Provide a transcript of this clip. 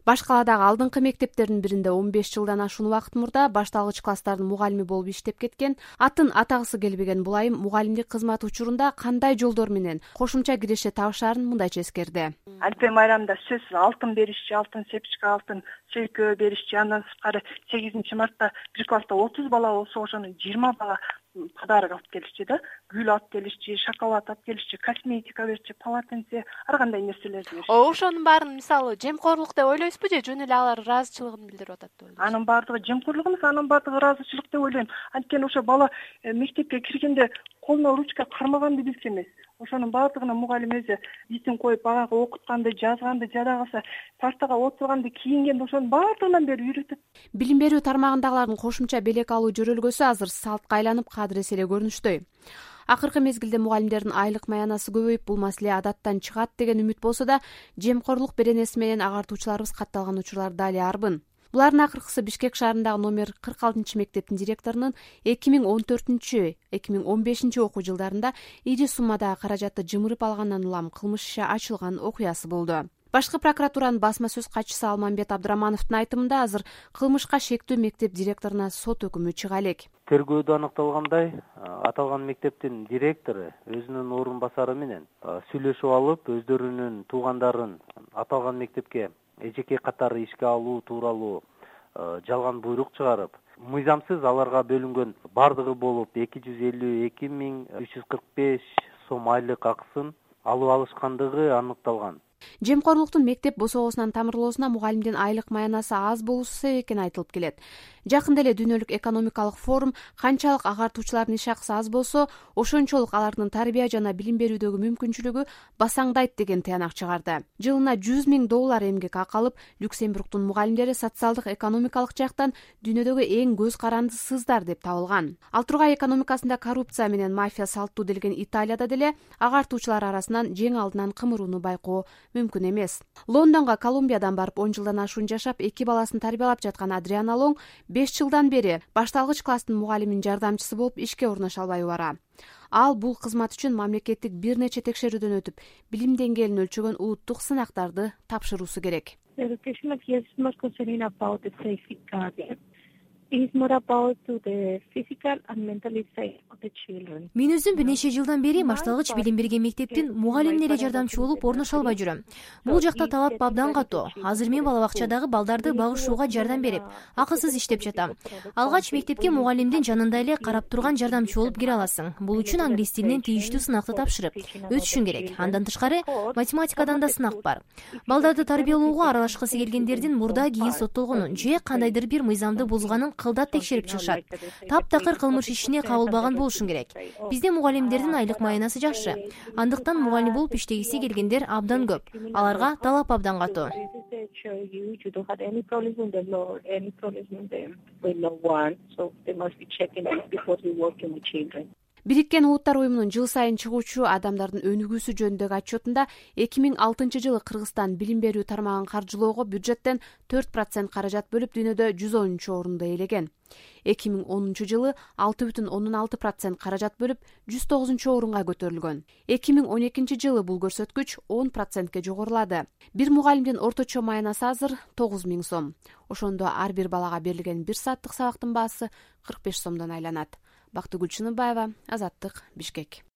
Баш каладагы алдыңкы мектептердин биринде 15 жылдан ашуун убакыт мурда башталгыч класстардын мугалими болуп иштеп кеткен, атын атагысы келбеген бул айым мугалимдик кызмат учурунда кандай жолдор менен кошумча киреше табышаарын мындайча эскерди. Альпе майрамда сөзсүз алтын беришчи, алтын сепчика, алтын чөйкө беришчи. Андан сырткары 8-мартта бир класста 30 бала болсо, ошону 20 бала подарок алып келишчи да. Гүл алып келишчи, шоколад алып келишчи, косметика беришчи, полотенце, ар кандай нерселерди беришчи. Ошонун баарын мисалы жемкорлук деп ойлойсузбу же жөн эле алар ыраазычылыгын билдирип атат деп ойлойсузбу? Анын баардыгы жемкорлук эмес, анын баардыгы ыраазычылык деп ойлойм. Анткени ошо бала мектепке киргенде колуна ручка кармаганды билсе эмес. Ошонун баардыгына мугалим өзү исин коюп, багы окутканды, жазганды, жада калса партага отурганды, кийингенди, ошонун баардыгынан бери үйрөтөт. Билим берүү тармагындагылардын кошумча белек алуу жөрөлгөсү азыр салтка айланып кадыресе эле көрүнүштөй. Акыркы мезгилде мугалимдердин айлык маянасы көбөйүп, бул маселе адаттан чыгат деген үмүт болсо да, жемкорлук беренеси менен агартуучуларыбыз катталган учурлар дали арбын. Булардын акыркысы Бишкек шаарындагы номер 46 мектептин директорунун 2014-2015 окуу жылдарында ири суммадагы каражатты жымырып алгандан улам кылмыш иши ачылган окуясы болду. Башкы прокуратуранын басма сөз катчысы Алмамбет Абдырамановдун айтымында азыр кылмышка шектүү мектеп директоруна сот өкүмү чыга элек. Тергөөдө аныкталгандай, аталган мектептин директору өзүнүн орун басары менен сүйлөшүп алып, өздөрүнүн туугандарын аталган мектепке эжеке катары ишке алуу тууралуу жалган буйрук чыгарып, мыйзамсыз аларга бөлүнгөн бардыгы болуп 252.345 сом айлык акысын алып алышкандыгы аныкталган. Жемкорлуктун мектеп босогосунан тамырлоосуна мугалимдин айлык маянасы аз болуусу себеп экени айтылып келет. Жакында эле дүйнөлүк экономикалык форум канчалык агартуучулардын иш акысы аз болсо, ошончолук алардын тарбия жана билим берүүдөгү мүмкүнчүлүгү басаңдайт деген тыянак чыгарды. Жылына $100.000 эмгек акы алып, Люксембургдун мугалимдери социалдык экономикалык жактан дүйнөдөгү эң көз карандысыздар деп табылган. Ал тургай экономикасында коррупция менен мафия салттуу делген Италияда деле агартуучулар арасынан жең алдынан кымырууну байкоо мүмкүн эмес. Лондонго Колумбиядан барып 10 жылдан ашуун жашап, 2 баласын тарбиялап жаткан Адриана Лонг 5 жылдан бери башталгыч класстын мугалиминин жардамчысы болуп ишке орношо албай бара. Ал бул кызмат үчүн мамлекеттик бир нече текшерүүдөн өтүп, билим деңгээлин өлчөгөн улуттук сынактарды тапшыруусу керек. Мен өзүм бир нече жылдан бери башталгыч билим берген мектептин мугалимине эле жардамчы болуп орношо албай жүрөм. Бул жакта талап абдан катуу. Азыр мен бала бакчадагы балдарды багышууга жардам берип, акысыз иштеп жатам. Алгач мектепке мугалимдин жанында эле карап турган жардамчы болуп кире аласың. Бул үчүн англис тилинен тийиштүү сынакты тапшырып өтүшүң керек. Андан тышкары математикадан да сынак бар. Балдарды тарбиялоого аралашкысы келгендердин мурда кийин соттолгонун же кандайдыр бир мыйзамды бузганын кылдат текшерип чыгышат. Таптакыр кылмыш ишине кабылбаган болушуң керек. Бизде мугалимдердин айлык маянасы жакшы. Андыктан мугалим болуп иштегиси келгендер абдан көп. Аларга талап абдан катуу. Бириккен Улуттар уюмунун жыл сайын чыгуучу адамдардын өнүгүүсү жөнүндөгү отчетунда 2006 жылы Кыргызстан билим берүү тармагын каржылоого бюджеттен 4% каражат бөлүп дүйнөдө 110-орунду ээлеген. 2010 жылы 6,6% каражат бөлүп 109-орунга көтөрүлгөн. 2012 жылы бул көрсөткүч 10%ке жогорулады. Бир мугалимдин орточо маянасы азыр 9.000 сом. Ошондо ар бир балага берилген 1 сааттык сабактын баасы 45 сомдон айланат. Бактыгүл Чыныбаева, Азаттык, Бишкек.